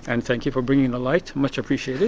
and thank you for bringing the light. Much appreciated.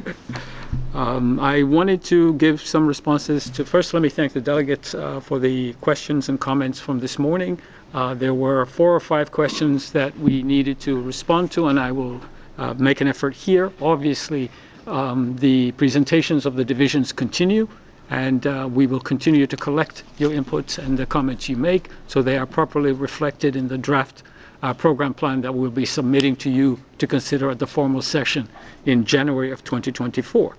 I wanted to give some responses to, first let me thank the delegates for the questions and comments from this morning. There were 4 or 5 questions that we needed to respond to, and I will make an effort here. Obviously, the presentations of the divisions continue, and we will continue to collect your inputs and the comments you make so they are properly reflected in the draft program plan that we'll be submitting to you to consider at the formal session in January of 2024.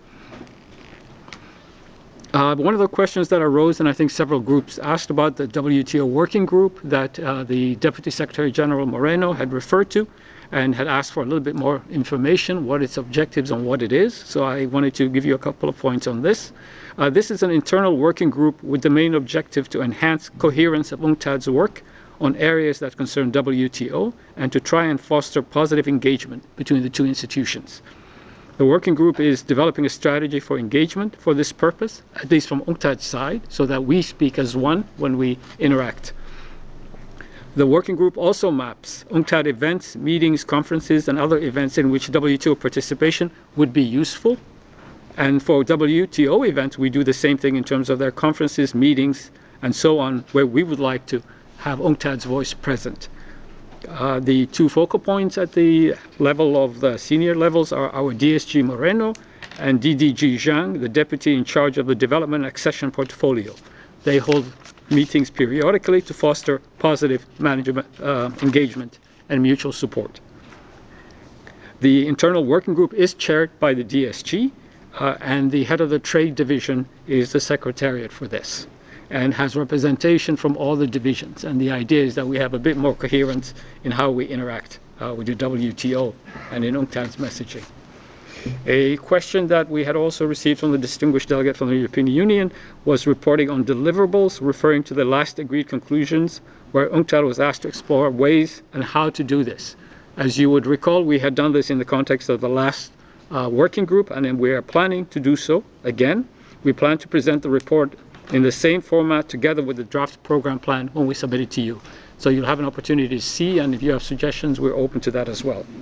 One of the questions that arose, and I think several groups asked about, the WTO working group that the Deputy Secretary General Moreno had referred to and had asked for a little bit more information, what its objectives and what it is. So I wanted to give you a couple of points on this. This is an internal working group with the main objective to enhance coherence of UNCTAD's work on areas that concern WTO and to try and foster positive engagement between the two institutions. The working group is developing a strategy for engagement for this purpose, at least from UNCTAD's side, so that we speak as one when we interact. The working group also maps UNCTAD events, meetings, conferences, and other events in which WTO participation would be useful. And for WTO events, we do the same thing in terms of their conferences, meetings, and so on, where we would like to have UNCTAD's voice present. The 2 focal points at the level of the senior levels are our DSG Moreno and DDG Zhang, the deputy in charge of the development accession portfolio. They hold meetings periodically to foster positive management engagement and mutual support. The internal working group is chaired by the DSG, and the head of the trade division is the secretariat for this, and has representation from all the divisions. And the idea is that we have a bit more coherence in how we interact with the WTO and in UNCTAD's messaging. A question that we had also received from the distinguished delegate from the European Union was reporting on deliverables, referring to the last agreed conclusions, where UNCTAD was asked to explore ways and how to do this. As you would recall, we had done this in the context of the last working group, and then we are planning to do so again. We plan to present the report in the same format together with the draft program plan when we submit it to you. So you'll have an opportunity to see, and if you have suggestions, we're open to that as well.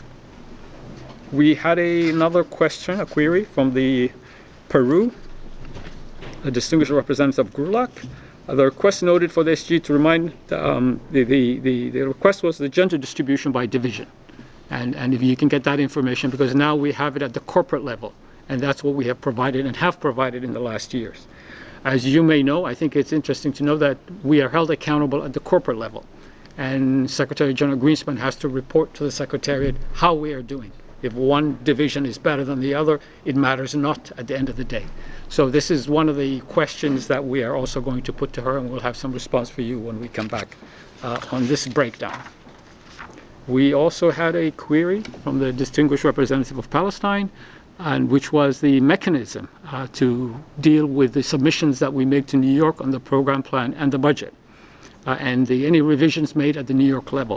We had another question, a query from the Peru, a distinguished representative of GRULAC. The request noted for the SG to remind, the request was the gender distribution by division. And if you can get that information, because now we have it at the corporate level, and that's what we have provided and have provided in the last years. As you may know, I think it's interesting to know that we are held accountable at the corporate level. And Secretary General Greenspan has to report to the Secretariat how we are doing. If one division is better than the other, it matters not at the end of the day. So this is one of the questions that we are also going to put to her, and we'll have some response for you when we come back on this breakdown. We also had a query from the distinguished representative of Palestine, and which was the mechanism to deal with the submissions that we make to New York on the program plan and the budget, and any revisions made at the New York level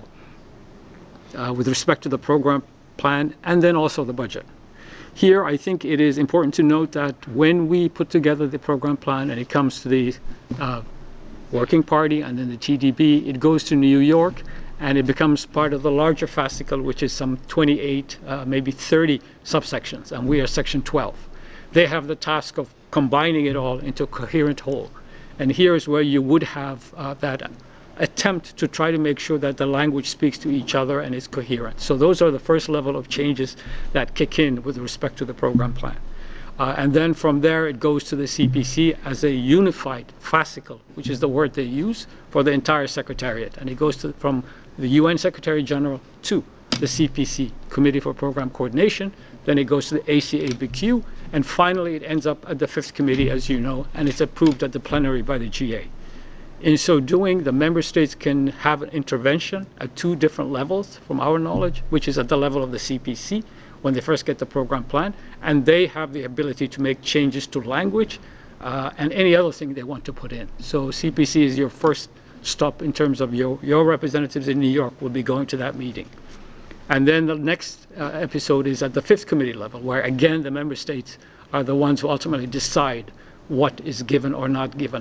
with respect to the program plan and then also the budget. Here, I think it is important to note that when we put together the program plan and it comes to the Working Party and then the TDB, it goes to New York, and it becomes part of the larger fascicle, which is some 28, maybe 30 subsections, and we are section 12. They have the task of combining it all into a coherent whole. And here is where you would have that attempt to try to make sure that the language speaks to each other and is coherent. So those are the first level of changes that kick in with respect to the program plan. And then from there, it goes to the CPC as a unified fascicle, which is the word they use for the entire Secretariat. And it goes from the UN Secretary General to the CPC, Committee for Program Coordination. Then it goes to the ACABQ. And finally, it ends up at the 5th Committee, as you know, and it's approved at the plenary by the GA. In so doing, the member states can have an intervention at 2 different levels, from our knowledge, which is at the level of the CPC, when they first get the program plan, and they have the ability to make changes to language and any other thing they want to put in. So CPC is your first stop in terms of your representatives in New York will be going to that meeting. And then the next episode is at the 5th Committee level, where again the member states are the ones who ultimately decide what is given or not given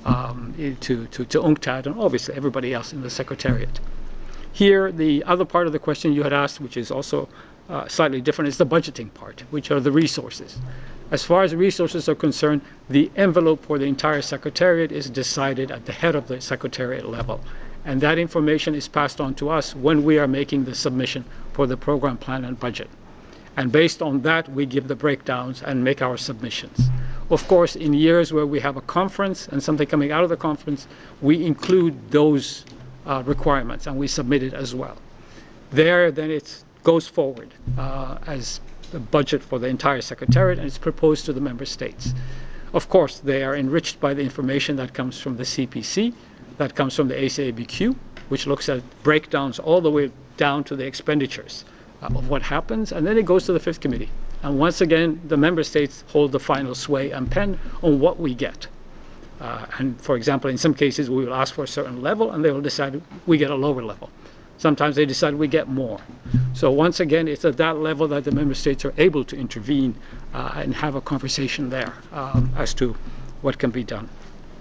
to UNCTAD and obviously everybody else in the Secretariat. Here, the other part of the question you had asked, which is also slightly different is the budgeting part, which are the resources. As far as resources are concerned, the envelope for the entire Secretariat is decided at the head of the Secretariat level. And that information is passed on to us when we are making the submission for the program plan and budget. And based on that, we give the breakdowns and make our submissions. Of course, in years where we have a conference and something coming out of the conference, we include those requirements and we submit it as well. There, then it goes forward as the budget for the entire Secretariat, and it's proposed to the member states. Of course, they are enriched by the information that comes from the CPC, that comes from the ACABQ, which looks at breakdowns all the way down to the expenditures of what happens, and then it goes to the Fifth Committee. And once again, the member states hold the final sway and pen on what we get. And for example, in some cases, we will ask for a certain level, and they will decide we get a lower level. Sometimes they decide we get more. So once again, it's at that level that the member states are able to intervene and have a conversation there as to what can be done.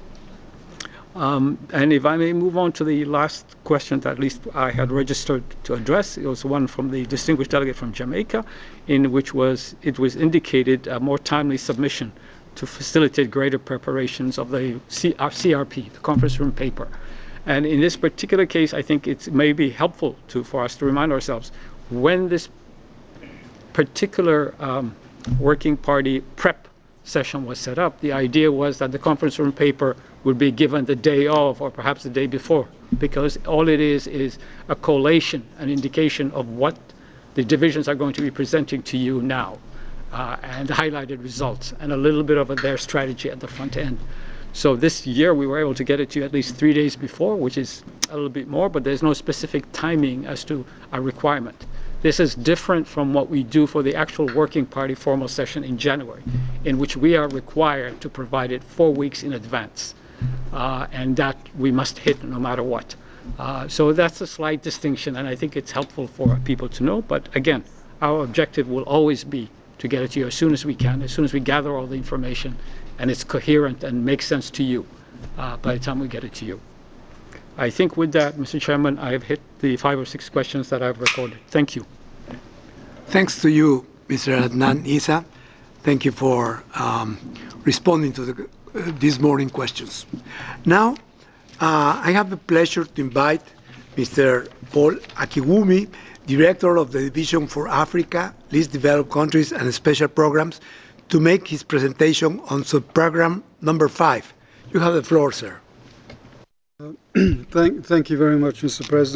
And if I may move on to the last question that at least I had registered to address, it was one from the distinguished delegate from Jamaica, in which it was indicated a more timely submission to facilitate greater preparations of the CRP, the conference room paper. And in this particular case, I think it may be helpful for us to remind ourselves when this particular working party prep session was set up, the idea was that the conference room paper would be given the day of or perhaps the day before, because all it is a collation, an indication of what the divisions are going to be presenting to you now, and highlighted results, and a little bit of their strategy at the front end. So this year we were able to get it to you at least 3 days before, which is a little bit more, but there's no specific timing as to a requirement. This is different from what we do for the actual working party formal session in January, in which we are required to provide it 4 weeks in advance, and that we must hit no matter what. So that's a slight distinction, and I think it's helpful for people to know. But again, our objective will always be to get it to you as soon as we can, as soon as we gather all the information and it's coherent and makes sense to you by the time we get it to you. I think with that, Mr. Chairman, I have hit the 5 or 6 questions that I've recorded. Thank you. Thanks to you, Mr. Adnan Issa. Thank you for responding to this morning questions. Now, I have the pleasure to invite Mr. Paul Akiwumi, Director of the Division for Africa, Least Developed Countries and Special Programs, to make his presentation on subprogram number 5. You have the floor, sir. Thank you very much, Mr. President.